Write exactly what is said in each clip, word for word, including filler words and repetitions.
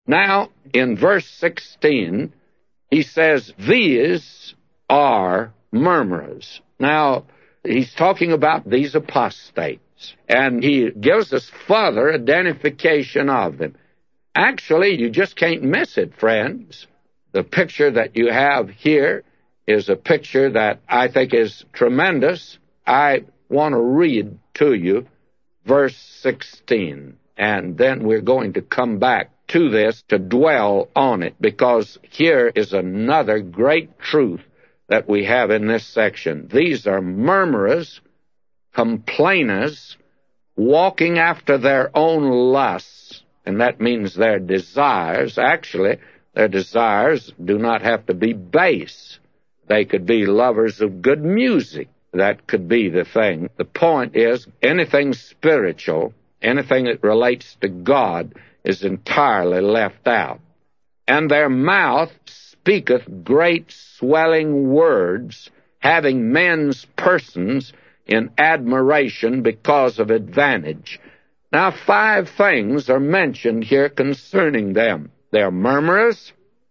Now, in verse sixteen, he says, these are murmurers. Now, he's talking about these apostates, and he gives us further identification of them. Actually, you just can't miss it, friends. The picture that you have here is a picture that I think is tremendous. I want to read to you verse sixteen, and then we're going to come back to this to dwell on it, because here is another great truth that we have in this section. These are murmurers, complainers, walking after their own lusts, and that means their desires. Actually, their desires do not have to be base. They could be lovers of good music. That could be the thing. The point is, anything spiritual, anything that relates to God, is entirely left out. And their mouth speaketh great swelling words, having men's persons in admiration because of advantage. Now, five things are mentioned here concerning them. They're murmurers.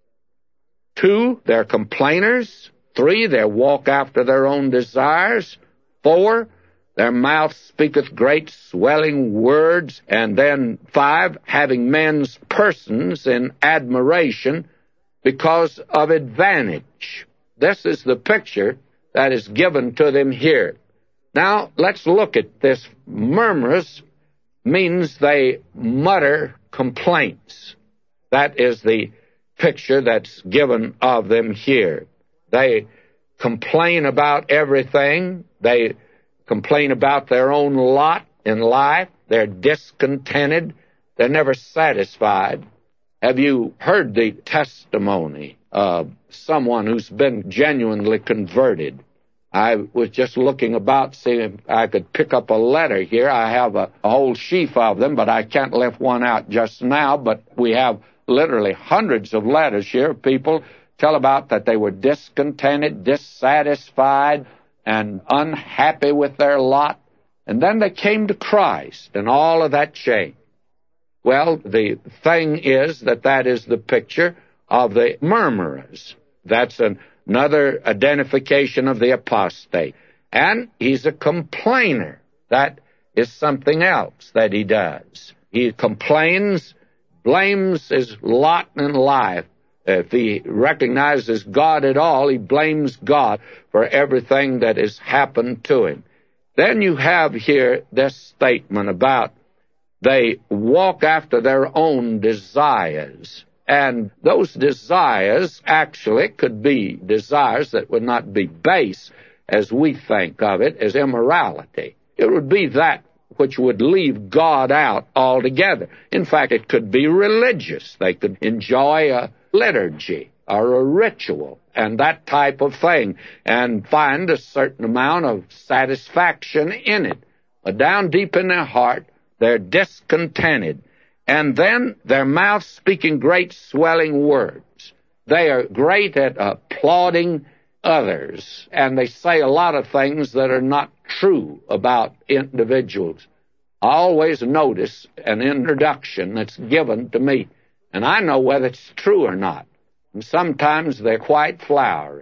Two, they're complainers. Three, they walk after their own desires. Four, their mouth speaketh great swelling words. And then five, having men's persons in admiration because of advantage. This is the picture that is given to them here. Now, let's look at this. Murmurers means they mutter complaints. That is the picture that's given of them here. They complain about everything. They complain about their own lot in life. They're discontented. They're never satisfied. Have you heard the testimony of someone who's been genuinely converted? I was just looking about, seeing if I could pick up a letter here. I have a, a whole sheaf of them, but I can't lift one out just now. But we have literally hundreds of letters here. People tell about that they were discontented, dissatisfied, and unhappy with their lot. And then they came to Christ, and all of that changed. Well, the thing is that that is the picture of the murmurers. That's an, another identification of the apostate. And he's a complainer. That is something else that he does. He complains, blames his lot in life. If he recognizes God at all, he blames God for everything that has happened to him. Then you have here this statement about they walk after their own desires. And those desires actually could be desires that would not be base as we think of it, as immorality. It would be that which would leave God out altogether. In fact, it could be religious. They could enjoy a liturgy or a ritual and that type of thing and find a certain amount of satisfaction in it. But down deep in their heart, they're discontented. And then their mouth speaking great swelling words. They are great at applauding others, and they say a lot of things that are not true about individuals. I always notice an introduction that's given to me, and I know whether it's true or not. And sometimes they're quite flowery.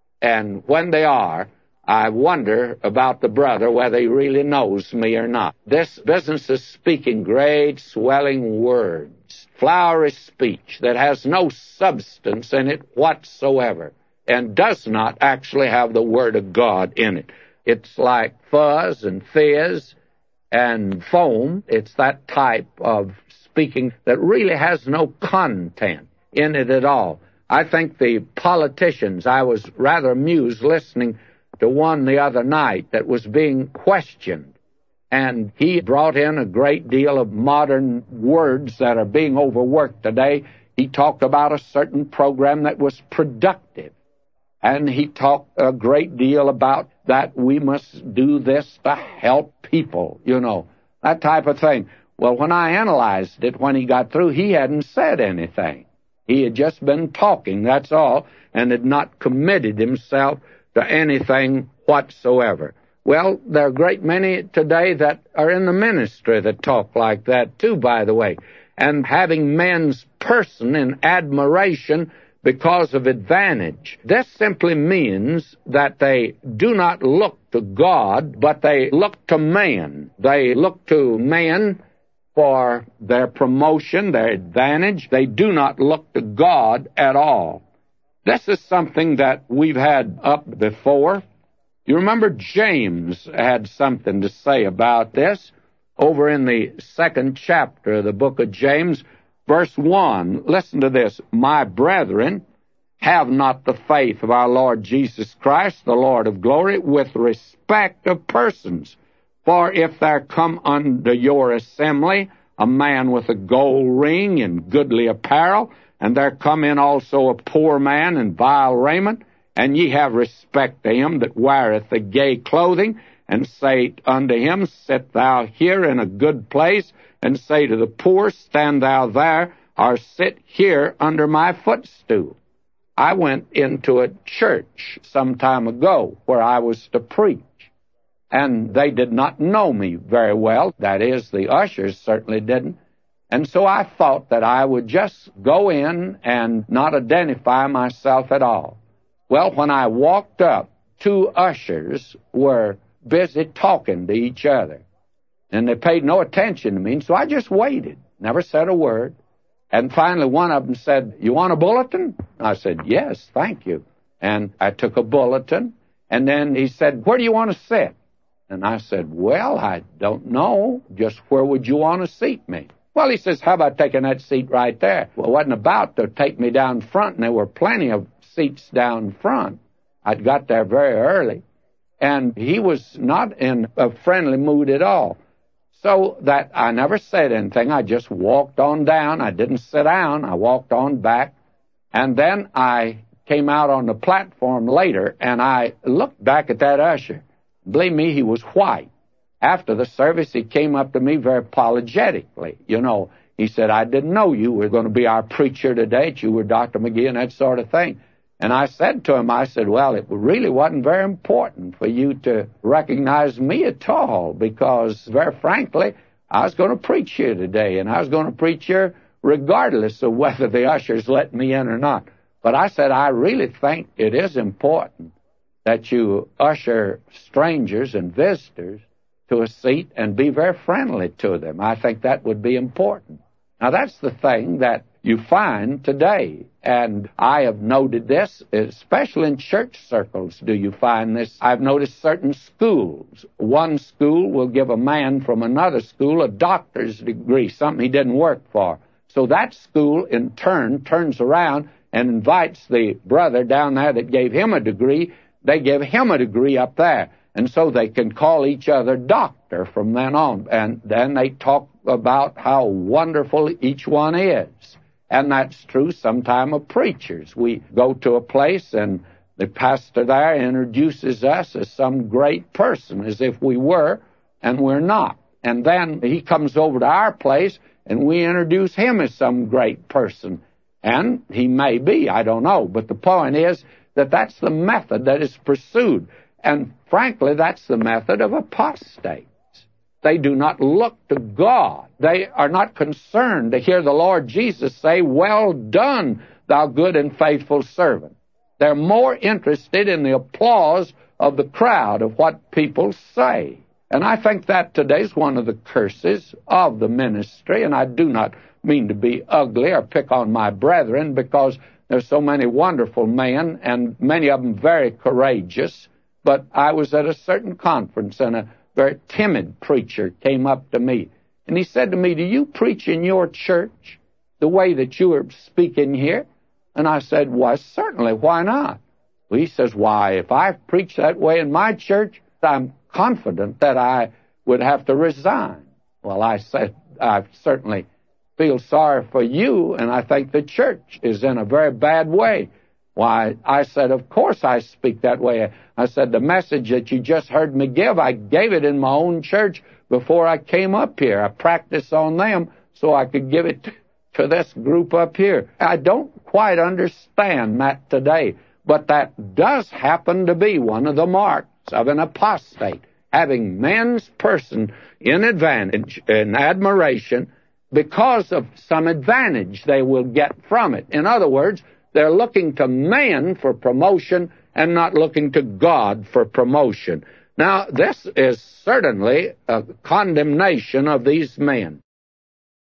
And when they are, I wonder about the brother, whether he really knows me or not. This business is speaking great swelling words, flowery speech that has no substance in it whatsoever and does not actually have the Word of God in it. It's like fuzz and fizz and foam. It's that type of speaking that really has no content in it at all. I think the politicians, I was rather amused listening to one the other night that was being questioned, and he brought in a great deal of modern words that are being overworked today. He talked about a certain program that was productive, and he talked a great deal about that we must do this to help people, you know, that type of thing. Well, when I analyzed it, when he got through, he hadn't said anything. He had just been talking, that's all, and had not committed himself to anything whatsoever. Well, there are a great many today that are in the ministry that talk like that, too, by the way. and having men's person in admiration because of advantage. This simply means that they do not look to God, but they look to man. They look to man for their promotion, their advantage. They do not look to God at all. This is something that we've had up before. You remember James had something to say about this over in the second chapter of the book of James, verse one. Listen to this. My brethren, have not the faith of our Lord Jesus Christ, the Lord of glory, with respect of persons. For if there come unto your assembly a man with a gold ring and goodly apparel, and there come in also a poor man in vile raiment, and ye have respect to him that weareth the gay clothing, and say unto him, Sit thou here in a good place, and say to the poor, Stand thou there, or sit here under my footstool. I went into a church some time ago where I was to preach, and they did not know me very well. That is, the ushers certainly didn't. And so I thought that I would just go in and not identify myself at all. Well, when I walked up, two ushers were busy talking to each other, and they paid no attention to me, so I just waited, never said a word. And finally one of them said, You want a bulletin? I said, Yes, thank you. And I took a bulletin, and then he said, Where do you want to sit? And I said, Well, I don't know. Just where would you want to seat me? Well, he says, How about taking that seat right there? Well, it wasn't about to take me down front, and there were plenty of seats down front. I'd got there very early, and he was not in a friendly mood at all. So that I never said anything. I just walked on down. I didn't sit down. I walked on back. And then I came out on the platform later, and I looked back at that usher. Believe me, he was white. After the service, he came up to me very apologetically. You know, he said, I didn't know you were going to be our preacher today, that you were Doctor McGee and that sort of thing. And I said to him, I said, well, it really wasn't very important for you to recognize me at all, because, very frankly, I was going to preach here today, and I was going to preach here regardless of whether the ushers let me in or not. But I said, I really think it is important that you usher strangers and visitors to a seat and be very friendly to them. I think that would be important. Now, that's the thing that you find today, and I have noted this, especially in church circles. Do you find this? I've noticed certain schools. One school will give a man from another school a doctor's degree, something he didn't work for. So that school, in turn, turns around and invites the brother down there that gave him a degree. They give him a degree up there. And so they can call each other doctor from then on. And then they talk about how wonderful each one is. And that's true sometimes of preachers. We go to a place and the pastor there introduces us as some great person, as if we were, and we're not. And then he comes over to our place and we introduce him as some great person. And he may be, I don't know. But the point is that that's the method that is pursued. And frankly, that's the method of apostates. They do not look to God. They are not concerned to hear the Lord Jesus say, Well done, thou good and faithful servant. They're more interested in the applause of the crowd, of what people say. And I think that today's one of the curses of the ministry, and I do not mean to be ugly or pick on my brethren, because there's so many wonderful men, and many of them very courageous. But I was at a certain conference, and a very timid preacher came up to me, and he said to me, Do you preach in your church the way that you are speaking here? And I said, Why, certainly, why not? Well, he says, Why, if I preach that way in my church, I'm confident that I would have to resign. Well, I said, I certainly feel sorry for you, and I think the church is in a very bad way. Why, I said, of course I speak that way. I said, the message that you just heard me give, I gave it in my own church before I came up here. I practiced on them so I could give it to this group up here. I don't quite understand that today, but that does happen to be one of the marks of an apostate, having men's person in advantage and admiration because of some advantage they will get from it. In other words, they're looking to man for promotion and not looking to God for promotion. Now, this is certainly a condemnation of these men.